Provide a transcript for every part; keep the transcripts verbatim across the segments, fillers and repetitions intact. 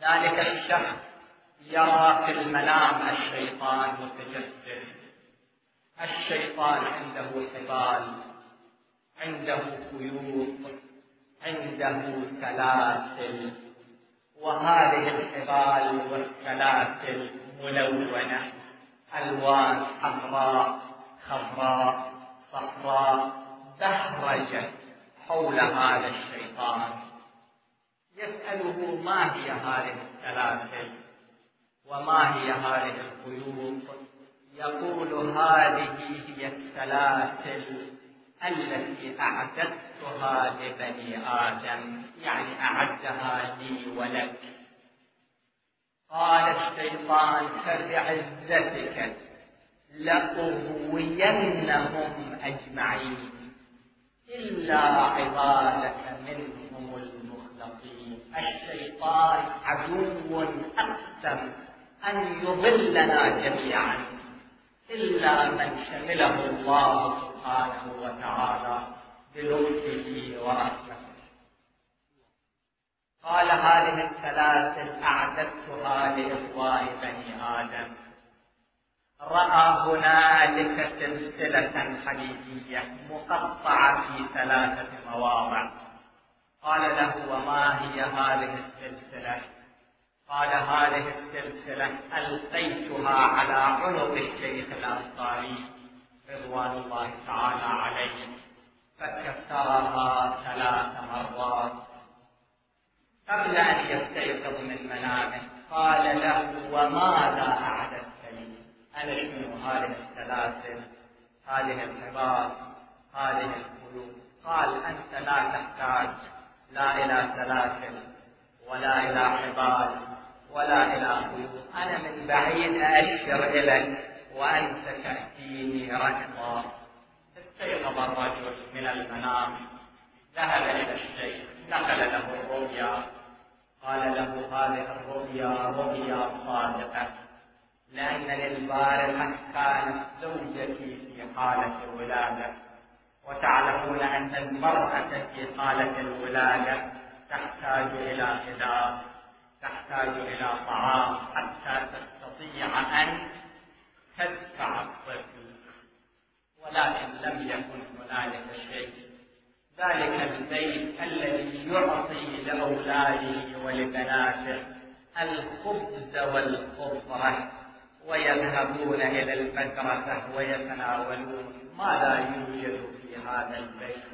ذلك الشخص يرى في المنام الشيطان متجسد. الشيطان عنده حبال، عنده خيوط، عنده سلاسل، وهذه الحبال والسلاسل ملونة، ألوان حمراء خضراء صفراء بهرجت حول هذا الشيطان. يسأله ما هي هذه السلاسل وما هي هذه الخيوط؟ يقول هذه هي السلاسل التي أعددتها لبني آدم، يعني أعدها لي ولك. قال الشيطان فبعزتك لأغوينهم أجمعين إلا عبادك منهم المخلصين. الشيطان عدو أقسم أن يضلنا جميعا إلا من شمله الله سبحانه وتعالى بلطفه ورحمته. قال هذه السلاسل أعددتها لإغواء بني آدم. رأى هنالك سلسلة حديدية مقطعة في ثلاثة مواضع. قال له وما هي هذه السلسلة؟ قال هذه السلسلة ألقيتها على عنق الشيخ الأنصاري رضوان الله تعالى عليه فكسرها ثلاث مرات. قبل أن يستيقظ من منامه قال له وماذا أعددت لي؟ أنا شنو هذه السلاسل، هذه الحبال، هذه الخيوط؟ قال أنت لا تحتاج لا إلى سلاسل ولا إلى حبال ولا إلى خيوط، أنا من بعيد أشر إليك وأنت تأتيني ركضا. استيقظ الرجل من المنام، ذهب إلى الشيخ نقل له الرؤيا، قال له هذه الرؤيا رؤيا صادقة، لأن للبارحة كانت زوجتي في حالة الولادة، وتعلمون أن المرأة في حالة الولادة تحتاج إلى غذاء، تحتاج إلى طعام حتى تستطيع أن تدفع الطفل، ولكن لم يكن هنالك شيء. ذلك البيت الذي يعطي لأولاده ولبناته الخبز والخضرة ويذهبون إلى المدرسة ويتناولون، ماذا يوجد في هذا البيت؟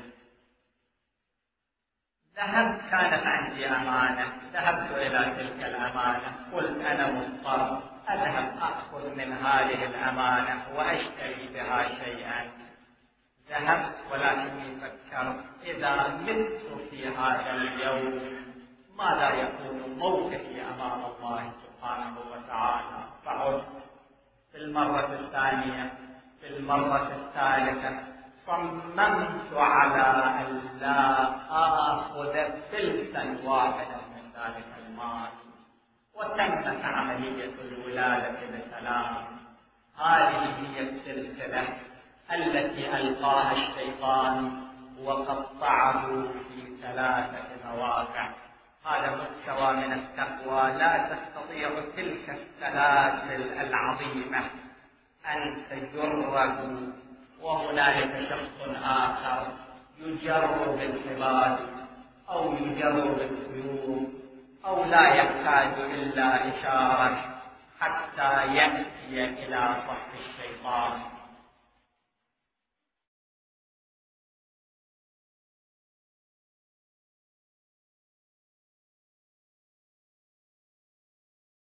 ذهبت، كانت عندي أمانة، ذهبت إلى تلك الأمانة، قلت أنا مضطر أذهب أأخذ من هذه الأمانة وأشتري بها شيئا. ذهبت ولكني فكرت إذا مت في هذا اليوم ماذا يكون موقفي أمام الله سبحانه وتعالى؟ فعدت في المرة الثانية، في المرة الثالثة، صممت على أن لا آخذ فلسا واحدا من ذلك المال، وتمت عملية الولادة بسلام. هذه هي السلسلة التي ألقاها الشيطان وقطعه في ثلاثة مواقع. هذا مستوى من التقوى لا تستطيع تلك السلاسل العظيمة أن تجره، وهنالك شخص آخر يجر بالحبال أو يجر بالخيوط أو لا يحتاج إلا إشارة حتى يأتي إلى صف الشيطان.